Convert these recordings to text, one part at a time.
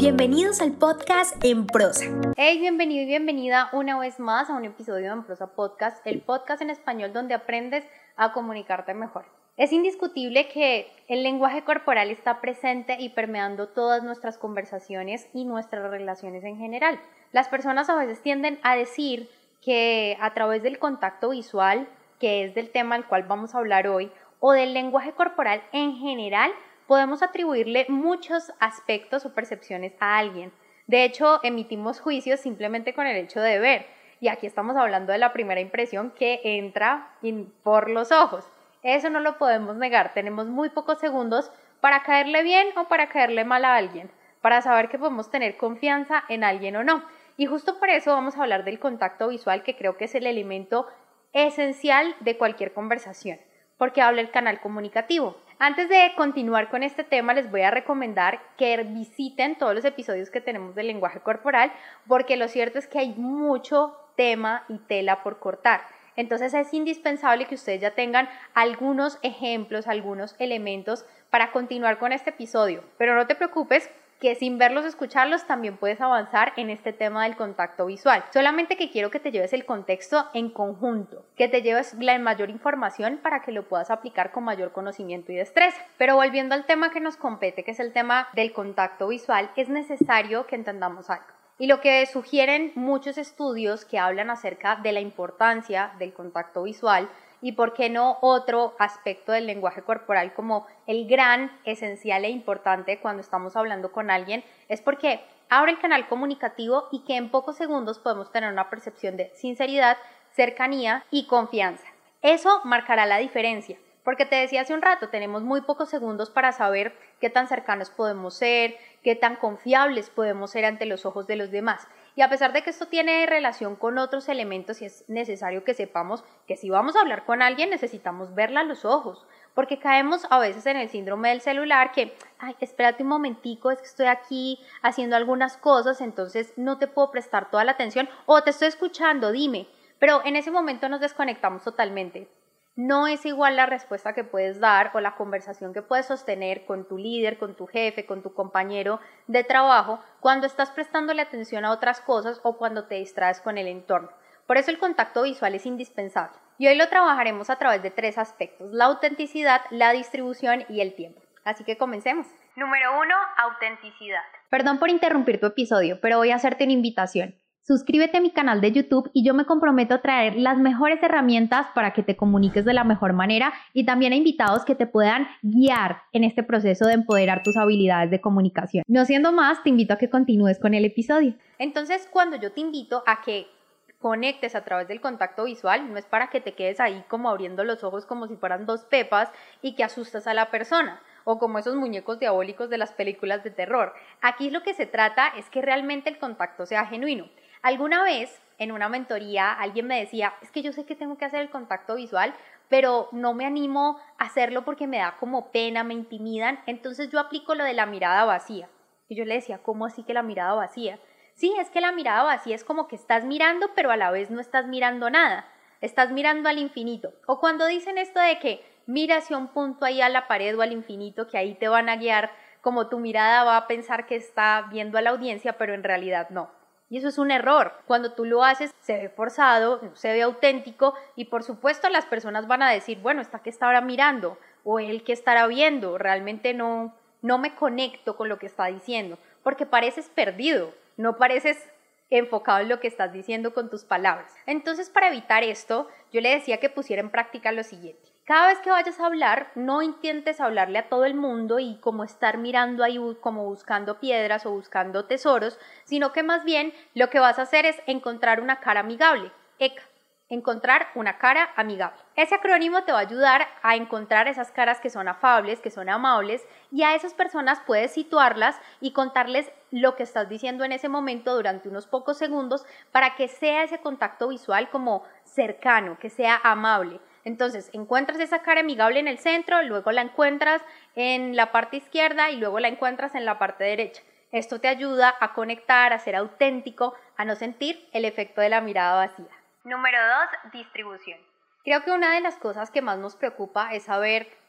Bienvenidos al podcast En Prosa. Hey, bienvenido y bienvenida una vez más a un episodio de En Prosa Podcast, el podcast en español donde aprendes a comunicarte mejor. Es indiscutible que el lenguaje corporal está presente y permeando todas nuestras conversaciones y nuestras relaciones en general. Las personas a veces tienden a decir que a través del contacto visual, que es del tema al cual vamos a hablar hoy, o del lenguaje corporal en general, podemos atribuirle muchos aspectos o percepciones a alguien. De hecho, emitimos juicios simplemente con el hecho de ver. Y aquí estamos hablando de la primera impresión que entra por los ojos. Eso no lo podemos negar. Tenemos muy pocos segundos para caerle bien o para caerle mal a alguien, para saber que podemos tener confianza en alguien o no. Y justo por eso vamos a hablar del contacto visual, que creo que es el elemento esencial de cualquier conversación, porque habla el canal comunicativo. Antes de continuar con este tema, les voy a recomendar que visiten todos los episodios que tenemos del lenguaje corporal, porque lo cierto es que hay mucho tema y tela por cortar. Entonces es indispensable que ustedes ya tengan algunos ejemplos, algunos elementos para continuar con este episodio. Pero no te preocupes, que sin verlos o escucharlos también puedes avanzar en este tema del contacto visual. Solamente que quiero que te lleves el contexto en conjunto, que te lleves la mayor información para que lo puedas aplicar con mayor conocimiento y destreza. Pero volviendo al tema que nos compete, que es el tema del contacto visual, es necesario que entendamos algo. Y lo que sugieren muchos estudios que hablan acerca de la importancia del contacto visual y por qué no otro aspecto del lenguaje corporal como el gran, esencial e importante cuando estamos hablando con alguien, es porque abre el canal comunicativo y que en pocos segundos podemos tener una percepción de sinceridad, cercanía y confianza. Eso marcará la diferencia, porque te decía hace un rato, tenemos muy pocos segundos para saber qué tan cercanos podemos ser, qué tan confiables podemos ser ante los ojos de los demás. Y a pesar de que esto tiene relación con otros elementos, es necesario que sepamos que si vamos a hablar con alguien necesitamos verla a los ojos, porque caemos a veces en el síndrome del celular que, ay, espérate un momentico, es que estoy aquí haciendo algunas cosas, entonces no te puedo prestar toda la atención, o te estoy escuchando, dime, pero en ese momento nos desconectamos totalmente. No es igual la respuesta que puedes dar o la conversación que puedes sostener con tu líder, con tu jefe, con tu compañero de trabajo cuando estás prestándole atención a otras cosas o cuando te distraes con el entorno. Por eso el contacto visual es indispensable. Y hoy lo trabajaremos a través de 3 aspectos: la autenticidad, la distribución y el tiempo. Así que comencemos. Número 1, autenticidad. Perdón por interrumpir tu episodio, pero voy a hacerte una invitación. Suscríbete a mi canal de YouTube y yo me comprometo a traer las mejores herramientas para que te comuniques de la mejor manera y también a invitados que te puedan guiar en este proceso de empoderar tus habilidades de comunicación. No siendo más, te invito a que continúes con el episodio. Entonces, cuando yo te invito a que conectes a través del contacto visual, no es para que te quedes ahí como abriendo los ojos como si fueran 2 pepas y que asustas a la persona, o como esos muñecos diabólicos de las películas de terror. Aquí lo que se trata es que realmente el contacto sea genuino. Alguna vez en una mentoría alguien me decía, es que yo sé que tengo que hacer el contacto visual, pero no me animo a hacerlo porque me da como pena, me intimidan, entonces yo aplico lo de la mirada vacía. Y yo le decía, ¿cómo así que la mirada vacía? Sí, es que la mirada vacía es como que estás mirando, pero a la vez no estás mirando nada, estás mirando al infinito. O cuando dicen esto de que mira hacia un punto ahí a la pared o al infinito, que ahí te van a guiar, como tu mirada va a pensar que está viendo a la audiencia, pero en realidad no. Y eso es un error. Cuando tú lo haces se ve forzado, no se ve auténtico y por supuesto las personas van a decir, bueno, ¿esta qué estará mirando? O él qué estará viendo, realmente no me conecto con lo que está diciendo, porque pareces perdido, no pareces enfocado en lo que estás diciendo con tus palabras. Entonces, para evitar esto, yo le decía que pusiera en práctica lo siguiente. Cada vez que vayas a hablar, no intentes hablarle a todo el mundo y como estar mirando ahí como buscando piedras o buscando tesoros, sino que más bien lo que vas a hacer es encontrar una cara amigable, ECA. Encontrar una cara amigable. Ese acrónimo te va a ayudar a encontrar esas caras que son afables, que son amables, y a esas personas puedes situarlas y contarles lo que estás diciendo en ese momento durante unos pocos segundos para que sea ese contacto visual como cercano, que sea amable. Entonces, encuentras esa cara amigable en el centro, luego la encuentras en la parte izquierda y luego la encuentras en la parte derecha. Esto te ayuda a conectar, a ser auténtico, a no sentir el efecto de la mirada vacía. Número 2, distribución. Creo que una de las cosas que más nos preocupa es saber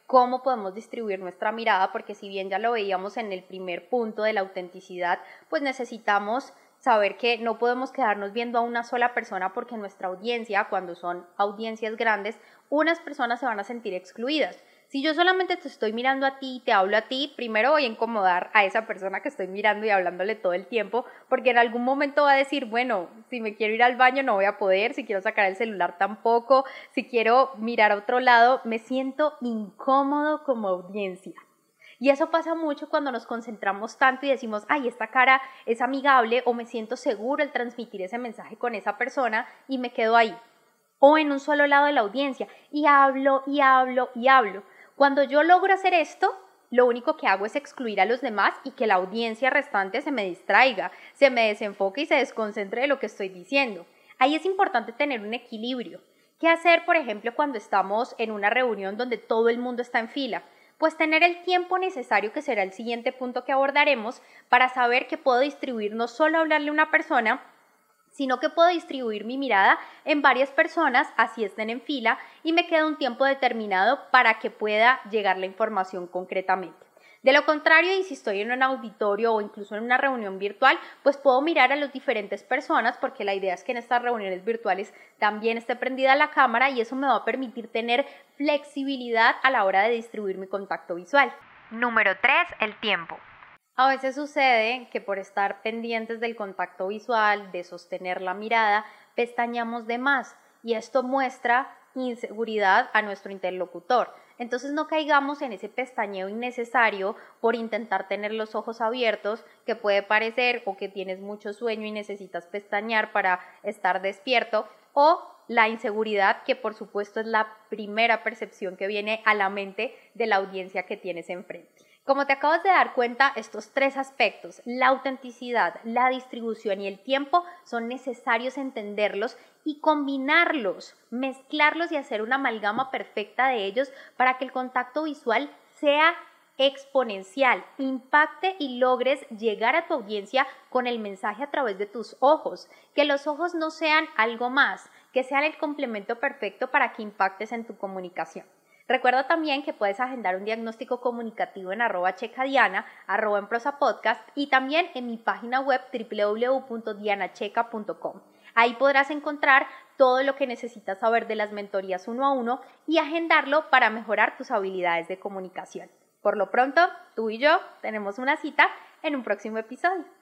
cómo podemos distribuir nuestra mirada, porque si bien ya lo veíamos en el primer punto de la autenticidad, pues necesitamos saber que no podemos quedarnos viendo a una sola persona, porque en nuestra audiencia, cuando son audiencias grandes, unas personas se van a sentir excluidas. Si yo solamente te estoy mirando a ti y te hablo a ti, primero voy a incomodar a esa persona que estoy mirando y hablándole todo el tiempo, porque en algún momento va a decir, bueno, si me quiero ir al baño no voy a poder, si quiero sacar el celular tampoco, si quiero mirar a otro lado, me siento incómodo como audiencia. Y eso pasa mucho cuando nos concentramos tanto y decimos, ay, esta cara es amigable, o me siento seguro al transmitir ese mensaje con esa persona, y me quedo ahí. O en un solo lado de la audiencia, y hablo, y hablo, y hablo. Cuando yo logro hacer esto, lo único que hago es excluir a los demás y que la audiencia restante se me distraiga, se me desenfoque y se desconcentre de lo que estoy diciendo. Ahí es importante tener un equilibrio. ¿Qué hacer, por ejemplo, cuando estamos en una reunión donde todo el mundo está en fila? Pues tener el tiempo necesario, que será el siguiente punto que abordaremos, para saber que puedo distribuir no solo hablarle a una persona, sino que puedo distribuir mi mirada en varias personas, así estén en fila, y me queda un tiempo determinado para que pueda llegar la información concretamente. De lo contrario, y si estoy en un auditorio o incluso en una reunión virtual, pues puedo mirar a las diferentes personas, porque la idea es que en estas reuniones virtuales también esté prendida la cámara, y eso me va a permitir tener flexibilidad a la hora de distribuir mi contacto visual. Número 3, el tiempo. A veces sucede que por estar pendientes del contacto visual, de sostener la mirada, pestañeamos de más, y esto muestra inseguridad a nuestro interlocutor. Entonces no caigamos en ese pestañeo innecesario por intentar tener los ojos abiertos, que puede parecer o que tienes mucho sueño y necesitas pestañear para estar despierto, o la inseguridad, que por supuesto es la primera percepción que viene a la mente de la audiencia que tienes enfrente. Como te acabas de dar cuenta, estos tres aspectos, la autenticidad, la distribución y el tiempo, son necesarios entenderlos y combinarlos, mezclarlos y hacer una amalgama perfecta de ellos para que el contacto visual sea exponencial, impacte y logres llegar a tu audiencia con el mensaje a través de tus ojos. Que los ojos no sean algo más, que sean el complemento perfecto para que impactes en tu comunicación. Recuerda también que puedes agendar un diagnóstico comunicativo en @checadiana, @enprosapodcast, y también en mi página web www.dianacheca.com. Ahí podrás encontrar todo lo que necesitas saber de las mentorías 1 a 1 y agendarlo para mejorar tus habilidades de comunicación. Por lo pronto, tú y yo tenemos una cita en un próximo episodio.